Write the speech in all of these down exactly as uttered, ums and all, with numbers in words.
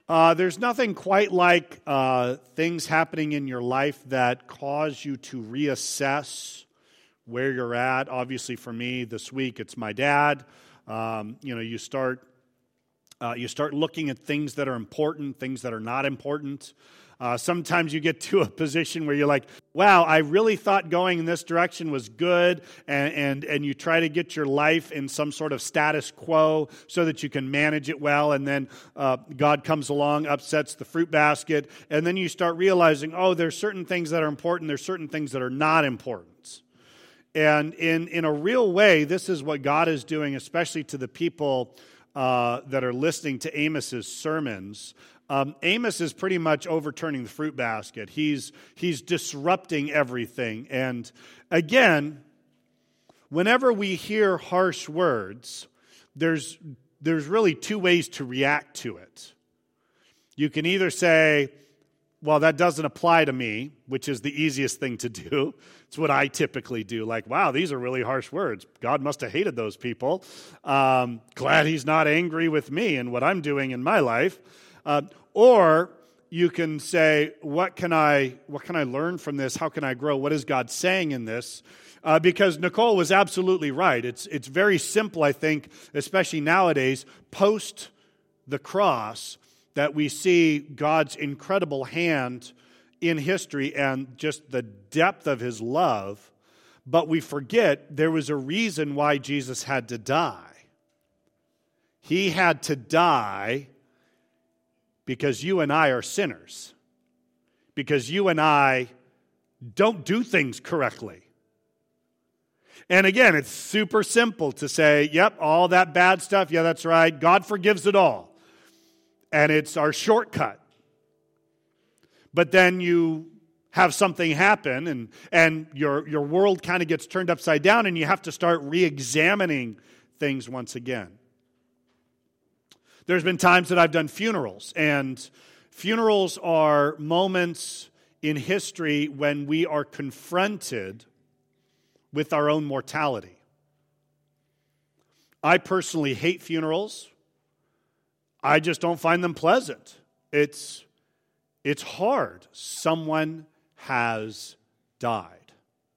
Uh, there's nothing quite like uh, things happening in your life that cause you to reassess where you're at. Obviously, for me, this week, it's my dad. Um, you know, you start uh, you start looking at things that are important, things that are not important. Uh, sometimes you get to a position where you're like, wow, I really thought going in this direction was good, and, and, and you try to get your life in some sort of status quo so that you can manage it well, and then uh, God comes along, upsets the fruit basket, and then you start realizing, oh, there's certain things that are important, there's certain things that are not important. And in, in a real way, this is what God is doing, especially to the people uh, that are listening to Amos's sermons. Um, Amos is pretty much overturning the fruit basket. He's, he's disrupting everything. And again, whenever we hear harsh words, there's, there's really two ways to react to it. You can either say, well, that doesn't apply to me, which is the easiest thing to do. It's what I typically do. Like, wow, these are really harsh words. God must have hated those people. Um, glad he's not angry with me and what I'm doing in my life. Uh, or you can say, what can I what can I learn from this? How can I grow? What is God saying in this? Uh, because Nicole was absolutely right. It's it's very simple, I think, especially nowadays, post the cross, that we see God's incredible hand in history and just the depth of his love. But we forget there was a reason why Jesus had to die. He had to die because you and I are sinners. Because you and I don't do things correctly. And again, it's super simple to say, yep, all that bad stuff, yeah, that's right. God forgives it all. And it's our shortcut. But then you have something happen and, and your, your world kind of gets turned upside down and you have to start re-examining things once again. There's been times that I've done funerals, and funerals are moments in history when we are confronted with our own mortality. I personally hate funerals. I just don't find them pleasant. It's, it's hard. Someone has died.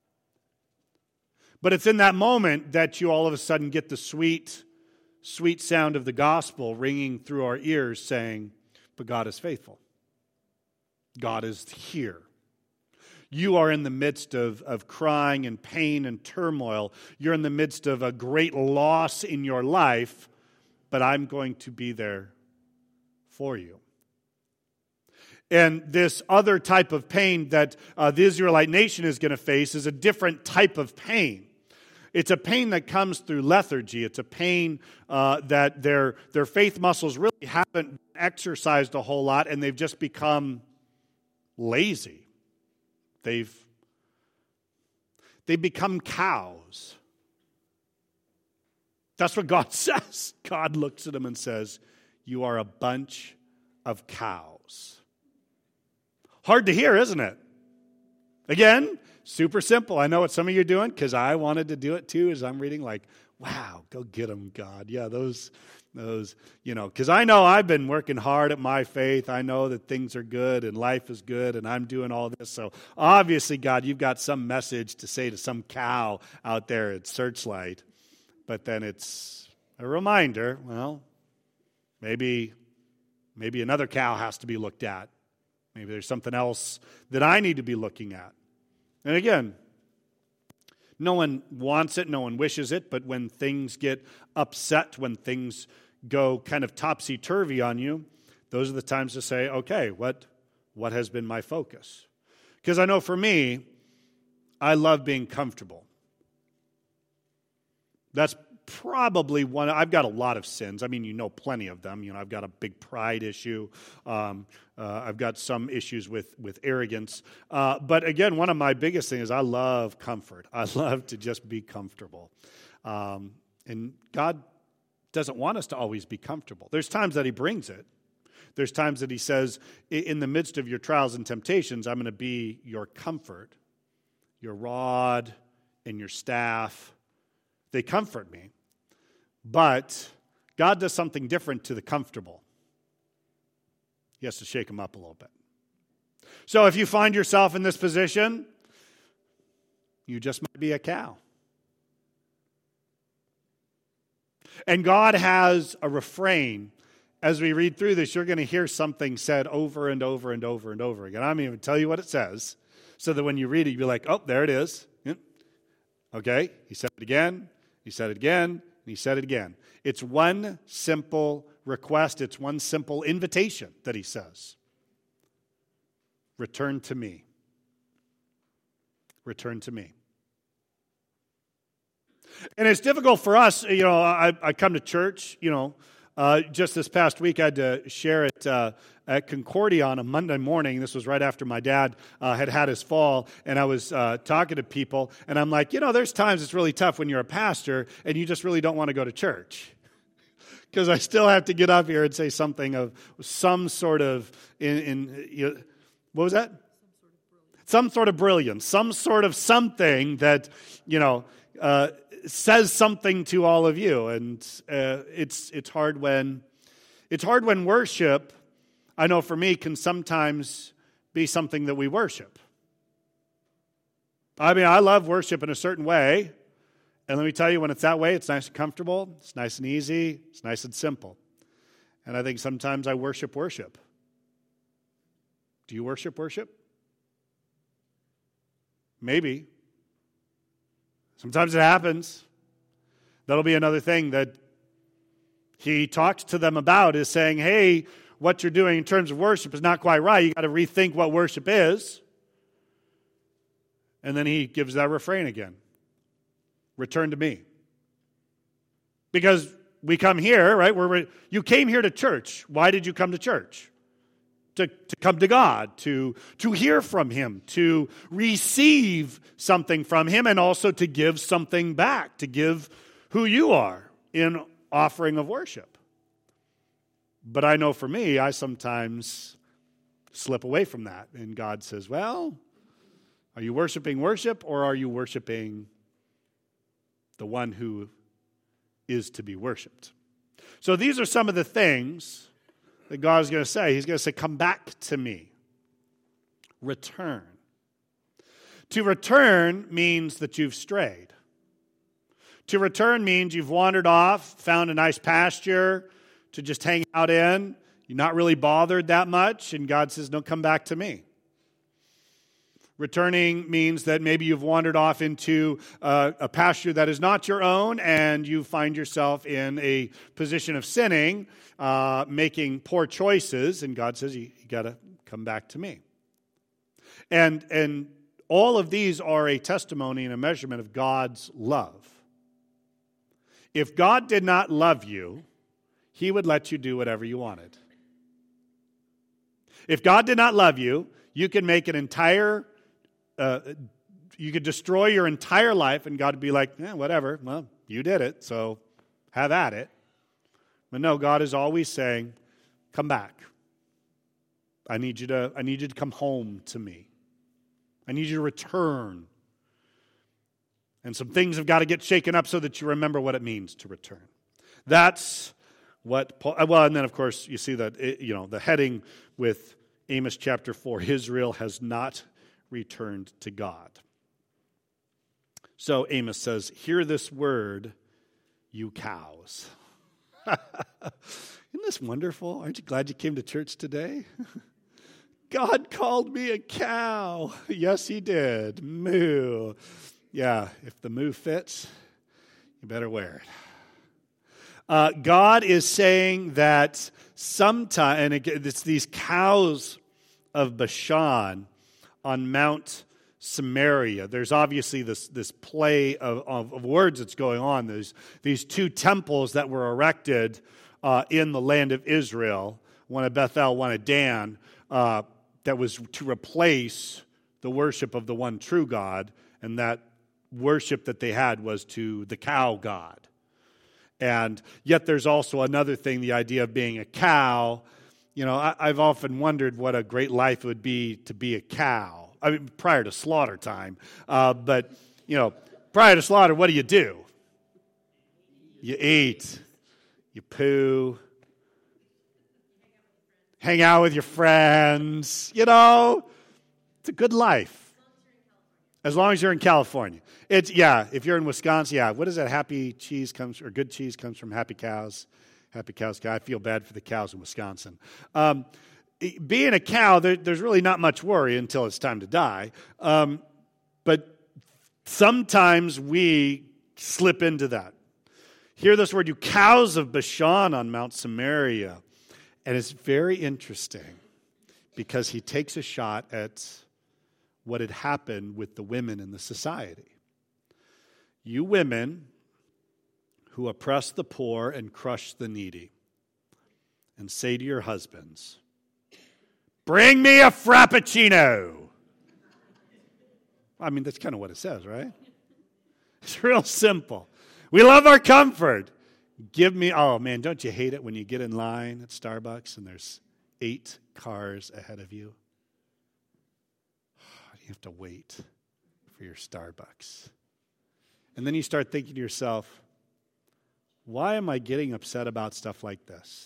But it's in that moment that you all of a sudden get the sweet Sweet sound of the gospel ringing through our ears saying, but God is faithful. God is here. You are in the midst of, of crying and pain and turmoil. You're in the midst of a great loss in your life, but I'm going to be there for you. And this other type of pain that uh, the Israelite nation is going to face is a different type of pain. It's a pain that comes through lethargy. It's a pain uh, that their, their faith muscles really haven't exercised a whole lot, and they've just become lazy. They've, they've become cows. That's what God says. God looks at them and says, you are a bunch of cows. Hard to hear, isn't it? Again, super simple. I know what some of you are doing because I wanted to do it too as I'm reading like, wow, go get them, God. Yeah, those, those, you know, because I know I've been working hard at my faith. I know that things are good and life is good and I'm doing all this. So obviously, God, you've got some message to say to some cow out there at Searchlight. But then it's a reminder, well, maybe, maybe another cow has to be looked at. Maybe there's something else that I need to be looking at. And again, no one wants it, no one wishes it, but when things get upset, when things go kind of topsy-turvy on you, those are the times to say, okay, what, what has been my focus? Because I know for me, I love being comfortable. That's probably one. I've got a lot of sins. I mean, you know plenty of them. You know, I've got a big pride issue. Um, uh, I've got some issues with, with arrogance. Uh, but again, one of my biggest things is I love comfort. I love to just be comfortable. Um, and God doesn't want us to always be comfortable. There's times that he brings it. There's times that he says, in the midst of your trials and temptations, I'm going to be your comfort, your rod and your staff. They comfort me. But God does something different to the comfortable. He has to shake them up a little bit. So if you find yourself in this position, you just might be a cow. And God has a refrain. As we read through this, you're going to hear something said over and over and over and over again. I'm going to even tell you what it says, so that when you read it, you'll be like, oh, there it is. Yep. Okay, he said it again, he said it again, and he said it again. It's one simple request. It's one simple invitation that he says. Return to me. Return to me. And it's difficult for us, you know, I, I come to church, you know, uh, just this past week I had to share it uh, at Concordia on a Monday morning. This was right after my dad uh, had had his fall, and I was uh, talking to people, and I'm like, you know, there's times it's really tough when you're a pastor and you just really don't want to go to church. Because I still have to get up here and say something of some sort of, in, in you know, what was that? Some sort of brilliance, some sort of something that, you know, uh, says something to all of you. And uh, it's it's hard when it's hard when worship, I know for me, can sometimes be something that we worship. I mean, I love worship in a certain way. And let me tell you, when it's that way, it's nice and comfortable, it's nice and easy, it's nice and simple. And I think sometimes I worship worship. Do you worship worship? Maybe. Sometimes it happens. That'll be another thing that he talks to them about, is saying, hey, what you're doing in terms of worship is not quite right. You got to rethink what worship is. And then he gives that refrain again. Return to me. Because we come here, right? We're, you came here to church. Why did you come to church? To, to come to God, to, to hear from Him, to receive something from Him, and also to give something back, to give who you are in offering of worship. But I know for me, I sometimes slip away from that. And God says, well, are you worshiping worship, or are you worshiping the one who is to be worshiped? So these are some of the things that God is going to say. He's going to say, come back to me. Return. To return means that you've strayed. To return means you've wandered off, found a nice pasture to just hang out in. You're not really bothered that much, and God says, no, come back to me. Returning means that maybe you've wandered off into uh, a pasture that is not your own, and you find yourself in a position of sinning, uh, making poor choices, and God says, you, you got to come back to me. And, and all of these are a testimony and a measurement of God's love. If God did not love you, He would let you do whatever you wanted. If God did not love you, you could make an entire Uh, you could destroy your entire life, and God would be like, yeah, whatever. Well, you did it, so have at it. But no, God is always saying, come back. I need you to, I need you to come home to me. I need you to return. And some things have got to get shaken up so that you remember what it means to return. That's what Paul, well, and then of course you see that, you know, the heading with Amos chapter four, Israel has not returned to God. So Amos says, hear this word, you cows. Isn't this wonderful? Aren't you glad you came to church today? God called me a cow. Yes, He did. Moo. Yeah, if the moo fits, you better wear it. Uh, God is saying that sometime, and it's these cows of Bashan on Mount Samaria. There's obviously this, this play of, of, of words that's going on. There's these two temples that were erected uh, in the land of Israel, one at Bethel, one at Dan, uh, that was to replace the worship of the one true God, and that worship that they had was to the cow god. And yet there's also another thing, the idea of being a cow. You know, I, I've often wondered what a great life it would be to be a cow. I mean, prior to slaughter time. Uh, but, you know, prior to slaughter, what do you do? You eat. You poo. hang out with your friends. You know, it's a good life. As long as you're in California. It's, yeah, if you're in Wisconsin, yeah. What is that? Happy cheese comes, or good cheese comes from happy cows. Happy cows. I feel bad for the cows in Wisconsin. Um, being a cow, there, there's really not much worry until it's time to die. Um, but sometimes we slip into that. Hear this word, you cows of Bashan on Mount Samaria. And it's very interesting because he takes a shot at what had happened with the women in the society. You women who oppress the poor and crush the needy, and say to your husbands, bring me a Frappuccino. I mean, that's kind of what it says, right? It's real simple. We love our comfort. Give me, oh man, don't you hate it when you get in line at Starbucks and there's eight cars ahead of you? You have to wait for your Starbucks. And then you start thinking to yourself, why am I getting upset about stuff like this?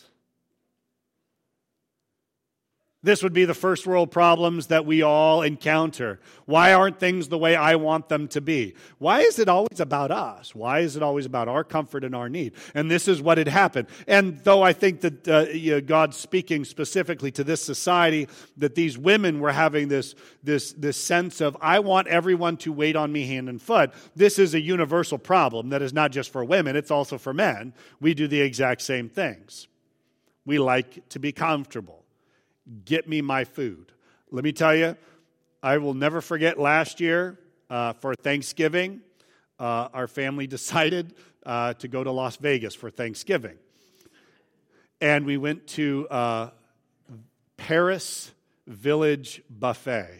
This would be the first world problems that we all encounter. Why aren't things the way I want them to be? Why is it always about us? Why is it always about our comfort and our need? And this is what had happened. And though I think that uh, you know, God's speaking specifically to this society, that these women were having this, this, this sense of, I want everyone to wait on me hand and foot. This is a universal problem that is not just for women, it's also for men. We do the exact same things. We like to be comfortable. Get me my food. Let me tell you, I will never forget last year uh, for Thanksgiving, uh, our family decided uh, to go to Las Vegas for Thanksgiving. And we went to uh, Paris Village Buffet.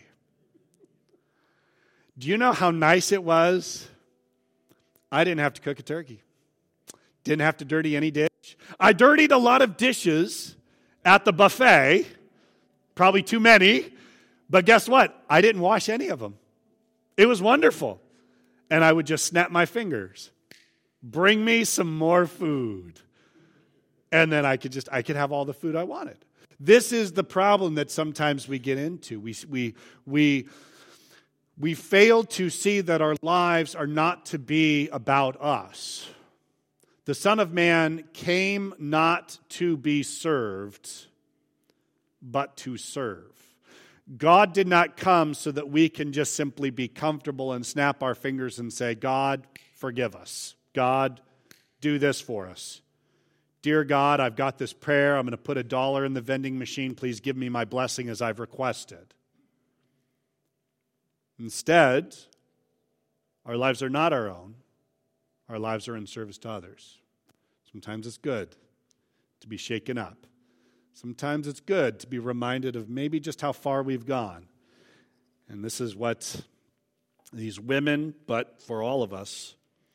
Do you know how nice it was? I didn't have to cook a turkey. Didn't have to dirty any dish. I dirtied a lot of dishes at the buffet. Probably too many, but guess what? I didn't wash any of them. It was wonderful. And I would just snap my fingers. Bring me some more food. And then I could just, I could have all the food I wanted. This is the problem that sometimes we get into. We, we, we, we fail to see that our lives are not to be about us. The Son of Man came not to be served, but to serve. God did not come so that we can just simply be comfortable and snap our fingers and say, God, forgive us. God, do this for us. Dear God, I've got this prayer. I'm going to put a dollar in the vending machine. Please give me my blessing as I've requested. Instead, our lives are not our own. Our lives are in service to others. Sometimes it's good to be shaken up. Sometimes it's good to be reminded of maybe just how far we've gone. And this is what these women, but for all of us,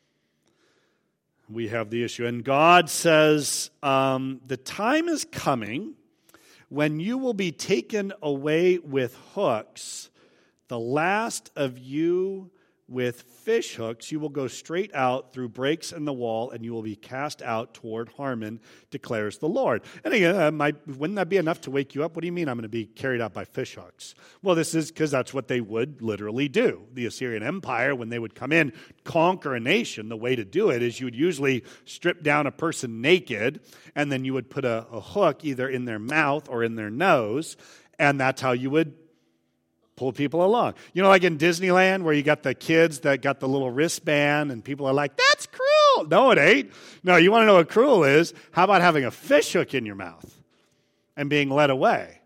we have the issue. And God says, um, the time is coming when you will be taken away with hooks. The last of you with fish hooks, you will go straight out through breaks in the wall, and you will be cast out toward Harmon, declares the Lord. And again, uh, might, wouldn't that be enough to wake you up? What do you mean I'm going to be carried out by fish hooks? Well, this is because that's what they would literally do. The Assyrian Empire, when they would come in, conquer a nation, the way to do it is you would usually strip down a person naked, and then you would put a, a hook either in their mouth or in their nose, and that's how you would pull people along. You know, like in Disneyland where you got the kids that got the little wristband and people are like, that's cruel. No, it ain't. No, you want to know what cruel is? How about having a fish hook in your mouth and being led away?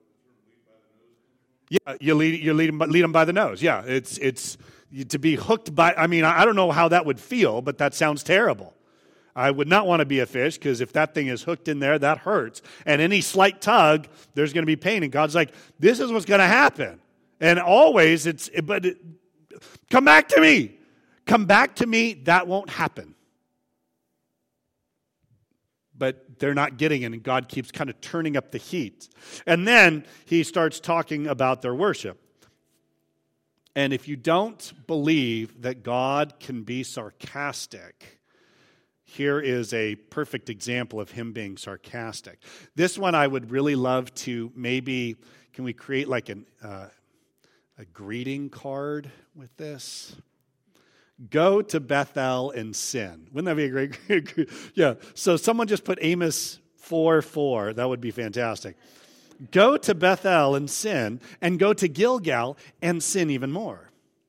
Yeah, you lead, you lead, them, lead them by the nose. Yeah, it's, it's to be hooked by, I mean, I don't know how that would feel, but that sounds terrible. I would not want to be a fish because if that thing is hooked in there, that hurts. And any slight tug, there's going to be pain. And God's like, this is what's going to happen. And always, it's, but it, come back to me. Come back to me. That won't happen. But they're not getting it, and God keeps kind of turning up the heat. And then he starts talking about their worship. And if you don't believe that God can be sarcastic, here is a perfect example of him being sarcastic. This one I would really love to maybe, can we create like an, uh, a greeting card with this? Go to Bethel and sin. Wouldn't that be a great, yeah. So someone just put Amos four four. That would be fantastic. Go to Bethel and sin, and go to Gilgal and sin even more.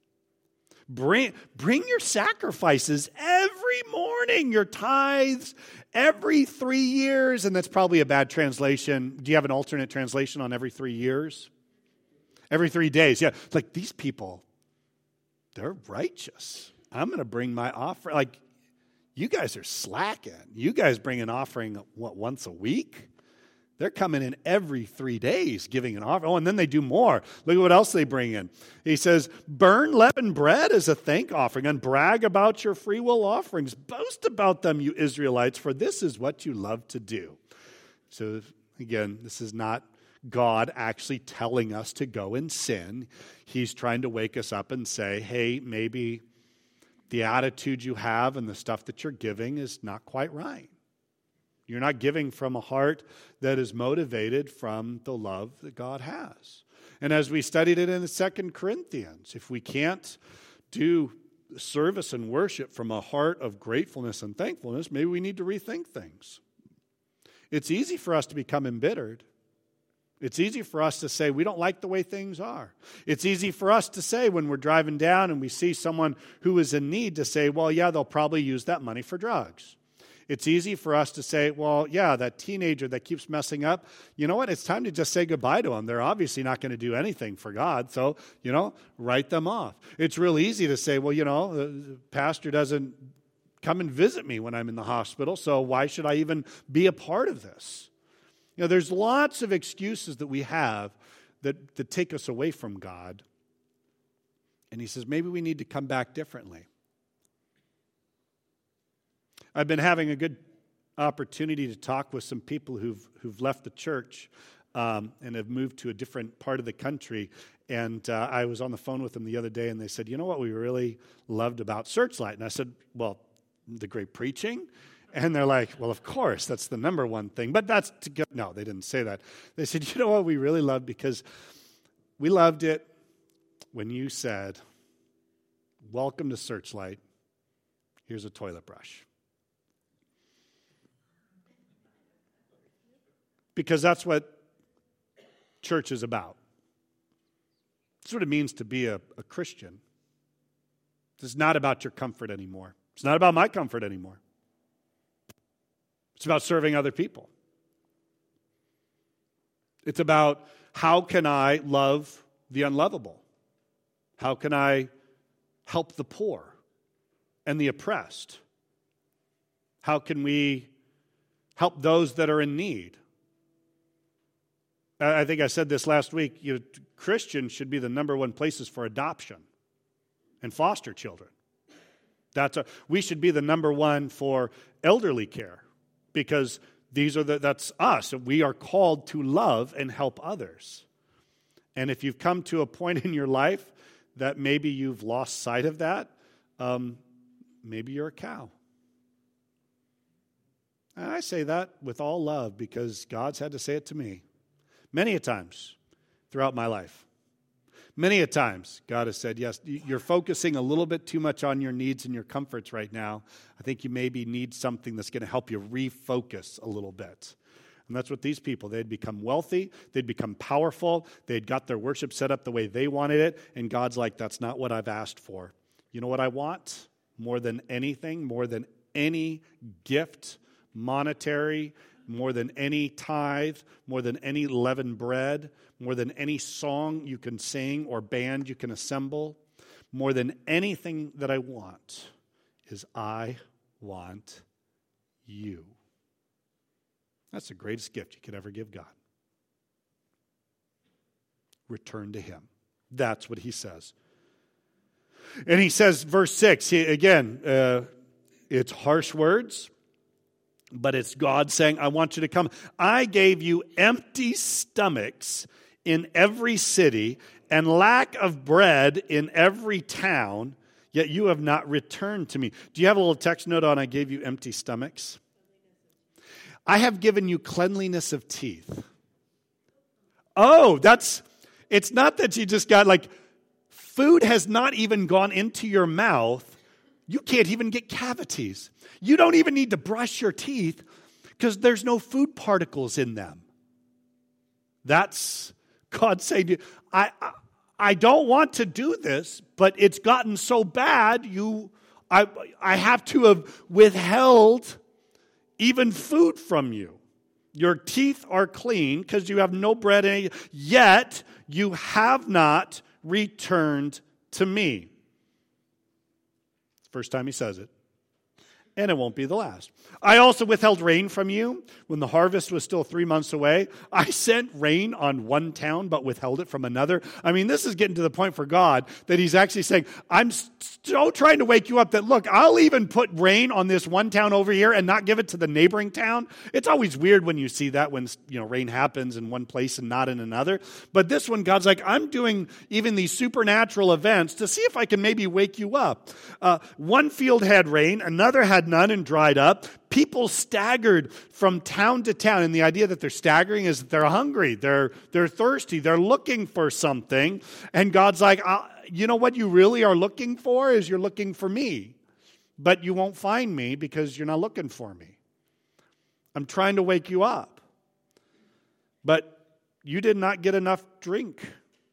Bring, bring your sacrifices every morning, your tithes every three years. And that's probably a bad translation. Do you have an alternate translation on every three years? Every three days. Yeah. It's like these people, they're righteous. I'm going to bring my offering. Like, you guys are slacking. You guys bring an offering, what, once a week? They're coming in every three days giving an offering. Oh, and then they do more. Look at what else they bring in. He says, burn leavened bread as a thank offering and brag about your free will offerings. Boast about them, you Israelites, for this is what you love to do. So again, this is not God actually telling us to go and sin. He's trying to wake us up and say, hey, maybe the attitude you have and the stuff that you're giving is not quite right. You're not giving from a heart that is motivated from the love that God has. And as we studied it in the Second Corinthians, if we can't do service and worship from a heart of gratefulness and thankfulness, maybe we need to rethink things. It's easy for us to become embittered. It's easy for us to say we don't like the way things are. It's easy for us to say when we're driving down and we see someone who is in need to say, well, yeah, they'll probably use that money for drugs. It's easy for us to say, well, yeah, that teenager that keeps messing up, you know what? It's time to just say goodbye to them. They're obviously not going to do anything for God, so, you know, write them off. It's real easy to say, well, you know, the pastor doesn't come and visit me when I'm in the hospital, so why should I even be a part of this? You know, there's lots of excuses that we have that, that take us away from God. And he says, maybe we need to come back differently. I've been having a good opportunity to talk with some people who've who've left the church um, and have moved to a different part of the country. And uh, I was on the phone with them the other day, and they said, you know what we really loved about Searchlight? And I said, well, the great preaching. And they're like, well, of course, that's the number one thing. But that's to go. No, they didn't say that. They said, you know what we really loved? Because we loved it when you said, welcome to Searchlight. Here's a toilet brush. Because that's what church is about. That's what it means to be a, a Christian. It's not about your comfort anymore. It's not about my comfort anymore. It's about serving other people. It's about how can I love the unlovable? How can I help the poor and the oppressed? How can we help those that are in need? I think I said this last week, you know, Christians should be the number one places for adoption and foster children. That's a, we should be the number one for elderly care because these are the, that's us. We are called to love and help others. And if you've come to a point in your life that maybe you've lost sight of that, um, maybe you're a cow. And I say that with all love because God's had to say it to me. Many a times throughout my life. Many a times God has said, yes, you're focusing a little bit too much on your needs and your comforts right now. I think you maybe need something that's going to help you refocus a little bit. And that's what these people, they'd become wealthy, they'd become powerful, they'd got their worship set up the way they wanted it, and God's like, that's not what I've asked for. You know what I want? More than anything, more than any gift, monetary, more than any tithe, more than any leavened bread, more than any song you can sing or band you can assemble, more than anything that I want is I want you. That's the greatest gift you could ever give God. Return to him. That's what he says. And he says, verse six, he, again, uh, it's harsh words. But it's God saying, I want you to come. I gave you empty stomachs in every city and lack of bread in every town, yet you have not returned to me. Do you have a little text note on I gave you empty stomachs? I have given you cleanliness of teeth. Oh, that's, it's not that you just got like, food has not even gone into your mouth. You can't even get cavities. You don't even need to brush your teeth because there's no food particles in them. That's God saying to you, I, I, I don't want to do this, but it's gotten so bad, you, I, I have to have withheld even food from you. Your teeth are clean because you have no bread in it, yet you have not returned to me. First time he says it. And it won't be the last. I also withheld rain from you when the harvest was still three months away. I sent rain on one town, but withheld it from another. I mean, this is getting to the point for God that he's actually saying, I'm so trying to wake you up that, look, I'll even put rain on this one town over here and not give it to the neighboring town. It's always weird when you see that when, you know, rain happens in one place and not in another. But this one, God's like, I'm doing even these supernatural events to see if I can maybe wake you up. Uh, one field had rain, another had none and dried up. People staggered from town to town. And the idea that they're staggering is that they're hungry. They're, they're thirsty. They're looking for something. And God's like, uh, you know what you really are looking for is you're looking for me. But you won't find me because you're not looking for me. I'm trying to wake you up. But you did not get enough drink.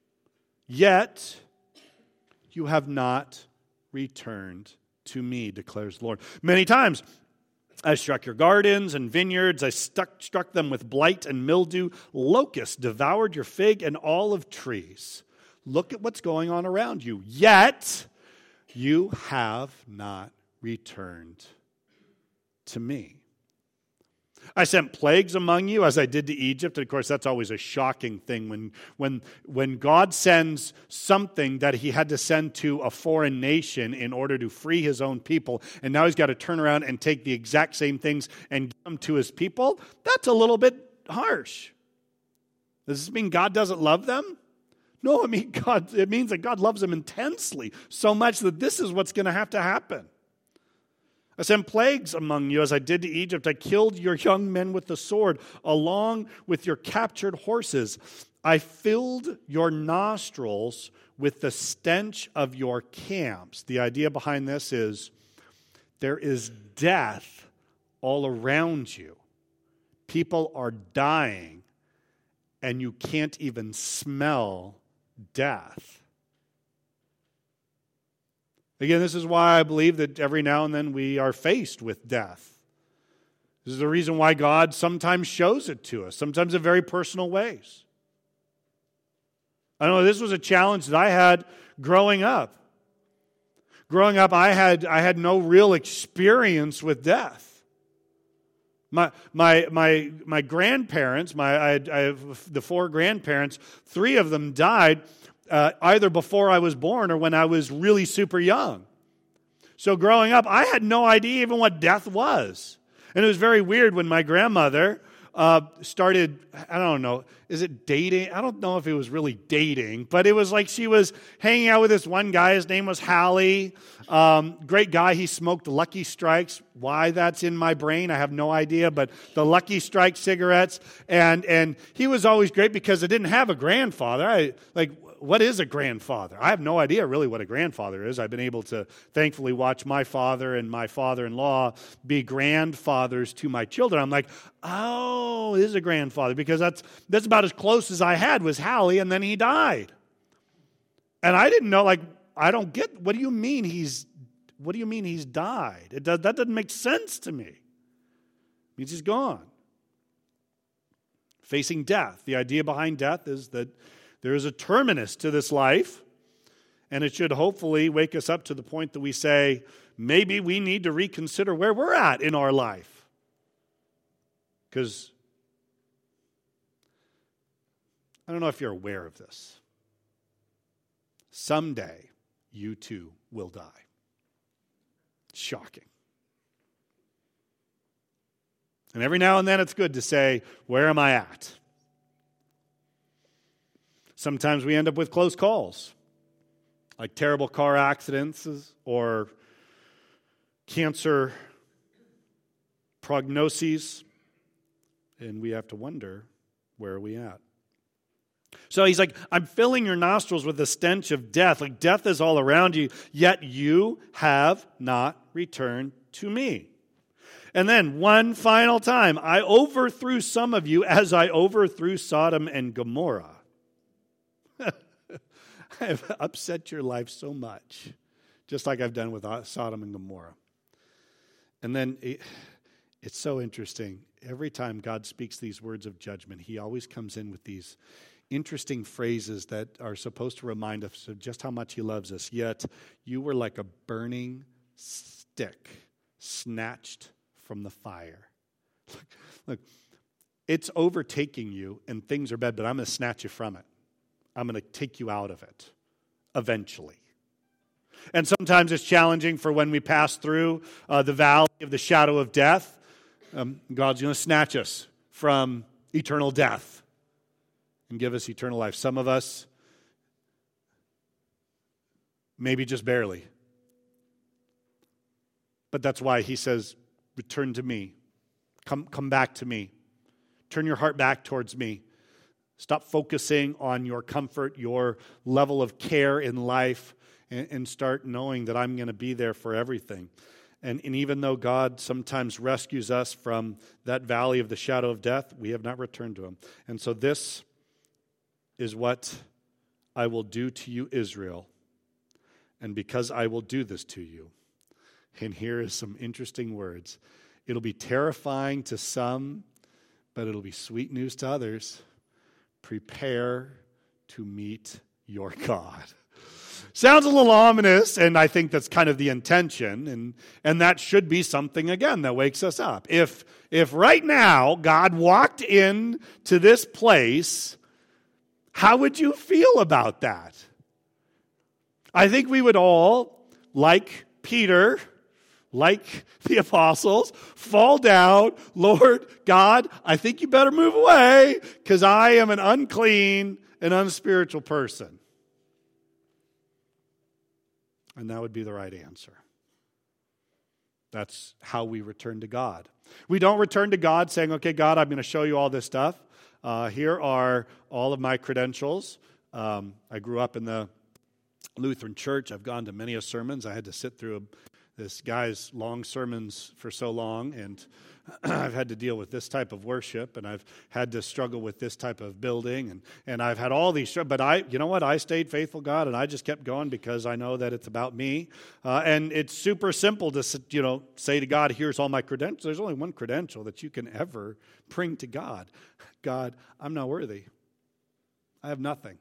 Yet you have not returned to me, declares the Lord. Many times I struck your gardens and vineyards. I stuck, struck them with blight and mildew. Locusts devoured your fig and olive trees. Look at what's going on around you. Yet you have not returned to me. I sent plagues among you as I did to Egypt. And of course, that's always a shocking thing when, when, when God sends something that he had to send to a foreign nation in order to free his own people. And now he's got to turn around and take the exact same things and give them to his people. That's a little bit harsh. Does this mean God doesn't love them? No, it means God, it means that God loves them intensely, so much that this is what's going to have to happen. I sent plagues among you as I did to Egypt. I killed your young men with the sword, along with your captured horses. I filled your nostrils with the stench of your camps. The idea behind this is there is death all around you. People are dying, and you can't even smell death. Again, this is why I believe that every now and then we are faced with death. This is the reason why God sometimes shows it to us, sometimes in very personal ways. I know this was a challenge that I had growing up. Growing up, I had I had no real experience with death. My my my my grandparents, my I, had, I have the four grandparents. Three of them died uh, either before I was born or when I was really super young. So growing up, I had no idea even what death was, and it was very weird when my grandmother uh, started. I don't know. Is it dating? I don't know if it was really dating, but it was like she was hanging out with this one guy. His name was Hallie. Um, great guy. He smoked Lucky Strikes. Why that's in my brain, I have no idea, but the Lucky Strike cigarettes. And and he was always great because I didn't have a grandfather. I like, what is a grandfather? I have no idea really what a grandfather is. I've been able to thankfully watch my father and my father-in-law be grandfathers to my children. I'm like, oh, this is a grandfather, because that's that's about as close as I had was Hallie, and then he died. And I didn't know, like, I don't get, what do you mean he's, what do you mean he's died? It does, that doesn't make sense to me. It means he's gone. Facing death. The idea behind death is that there is a terminus to this life, and it should hopefully wake us up to the point that we say, maybe we need to reconsider where we're at in our life. Because I don't know if you're aware of this. Someday, you too will die. Shocking. And every now and then it's good to say, where am I at? Sometimes we end up with close calls. like terrible car accidents or cancer prognoses, and we have to wonder, where are we at? So he's like, I'm filling your nostrils with the stench of death. Like death is all around you, yet you have not returned to me. And then one final time, I overthrew some of you as I overthrew Sodom and Gomorrah. I have upset your life so much, just like I've done with Sodom and Gomorrah. And then it, it's so interesting. Every time God speaks these words of judgment, he always comes in with these interesting phrases that are supposed to remind us of just how much he loves us. Yet you were like a burning stick snatched from the fire. Look, look, it's overtaking you and things are bad, but I'm going to snatch you from it. I'm going to take you out of it eventually. And sometimes it's challenging for when we pass through uh, the valley of the shadow of death. Um, God's going to snatch us from eternal death and give us eternal life. Some of us, maybe just barely. But that's why he says, return to me. Come, come back to me. Turn your heart back towards me. Stop focusing on your comfort, your level of care in life, and, and start knowing that I'm going to be there for everything. And, and even though God sometimes rescues us from that valley of the shadow of death, we have not returned to him. And so this is what I will do to you, Israel. And because I will do this to you, and here is some interesting words. It'll be terrifying to some, but it'll be sweet news to others. Prepare to meet your God. Sounds a little ominous, and I think that's kind of the intention, and, and that should be something, again, that wakes us up. If, if right now God walked into this place, how would you feel about that? I think we would all, like Peter, like the apostles, fall down. Lord God, I think you better move away because I am an unclean and unspiritual person. And that would be the right answer. That's how we return to God. We don't return to God saying, okay, God, I'm going to show you all this stuff. Uh, here are all of my credentials. Um, I grew up in the Lutheran church. I've gone to many a sermons. I had to sit through a, this guy's long sermons for so long, and I've had to deal with this type of worship, and I've had to struggle with this type of building, and, and I've had all these, but I, you know what, I stayed faithful, God, and I just kept going because I know that it's about me, uh, and it's super simple to, you know, say to God, here's all my credentials. There's only one credential that you can ever bring to God. God, I'm not worthy. I have nothing.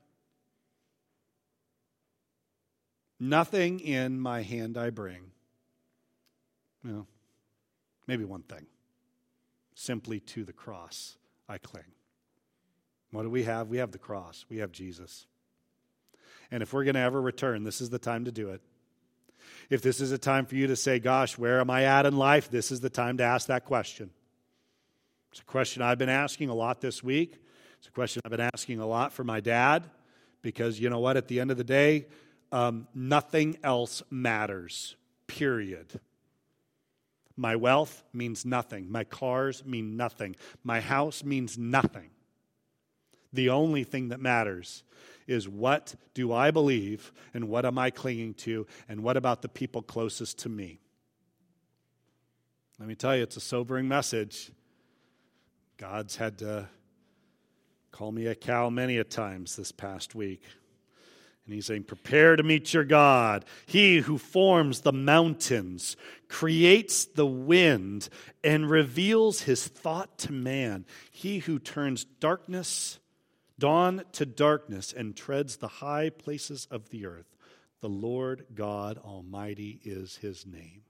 Nothing in my hand I bring. Well, maybe one thing. Simply to the cross I cling. What do we have? We have the cross. We have Jesus. And if we're going to ever return, this is the time to do it. If this is a time for you to say, gosh, where am I at in life? This is the time to ask that question. It's a question I've been asking a lot this week. It's a question I've been asking a lot for my dad because, you know what, at the end of the day, um, nothing else matters, period. My wealth means nothing. My cars mean nothing. My house means nothing. The only thing that matters is what do I believe and what am I clinging to and what about the people closest to me? Let me tell you, it's a sobering message. God's had to call me a cow many a times this past week. And he's saying, prepare to meet your God. He who forms the mountains, creates the wind, and reveals his thought to man. He who turns darkness, dawn to darkness, and treads the high places of the earth. The Lord God Almighty is his name.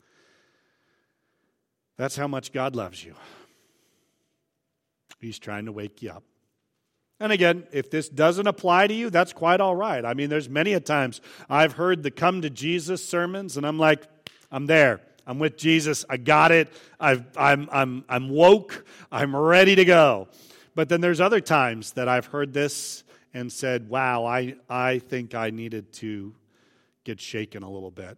That's how much God loves you. He's trying to wake you up. And again, if this doesn't apply to you, that's quite all right. I mean, there's many a times I've heard the come to Jesus sermons, and I'm like, I'm there. I'm with Jesus. I got it. I've, I'm, I'm, I'm woke. I'm ready to go. But then there's other times that I've heard this and said, wow, I, I think I needed to get shaken a little bit.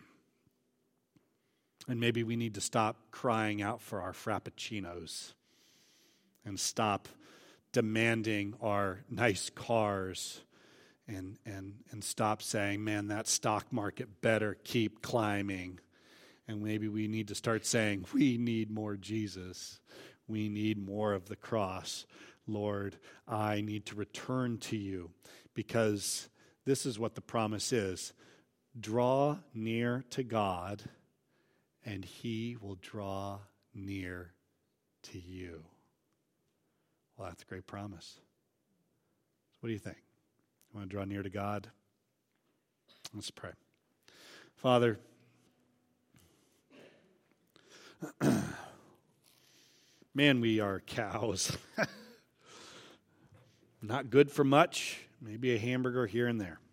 And maybe we need to stop crying out for our frappuccinos and stop demanding our nice cars and, and, and stop saying, man, that stock market better keep climbing. And maybe we need to start saying, we need more Jesus. We need more of the cross. Lord, I need to return to you, because this is what the promise is. Draw near to God, and he will draw near to you. Well, that's a great promise. What do you think? You want to draw near to God? Let's pray. Father, man, we are cows. Not good for much, maybe a hamburger here and there.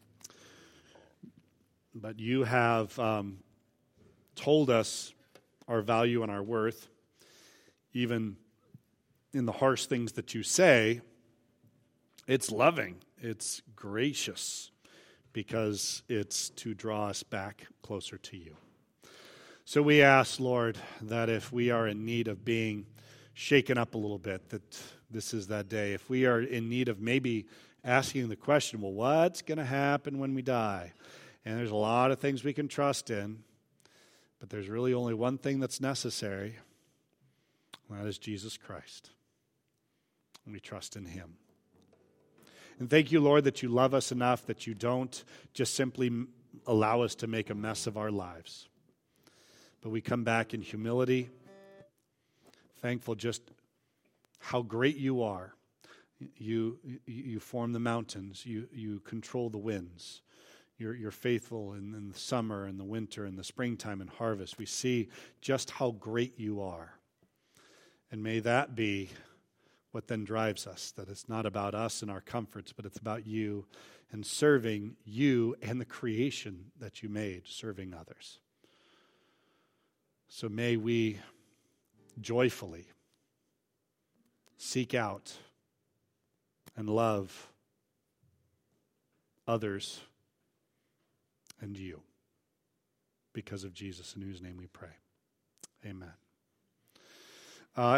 But you have um, told us our value and our worth, even in the harsh things that you say. It's loving, it's gracious, because it's to draw us back closer to you. So we ask, Lord, that if we are in need of being shaken up a little bit, that this is that day. If we are in need of maybe asking the question, well, what's going to happen when we die? And there's a lot of things we can trust in, but there's really only one thing that's necessary, and that is Jesus Christ. And we trust in him. And thank you, Lord, that you love us enough that you don't just simply allow us to make a mess of our lives, but we come back in humility, thankful just how great you are. You you form the mountains. You you control the winds. You're, you're faithful in, in the summer and the winter and the springtime and harvest. We see just how great you are. And may that be what then drives us, that it's not about us and our comforts, but it's about you and serving you and the creation that you made, serving others. So may we joyfully seek out and love others and you, because of Jesus, in whose name we pray. Amen.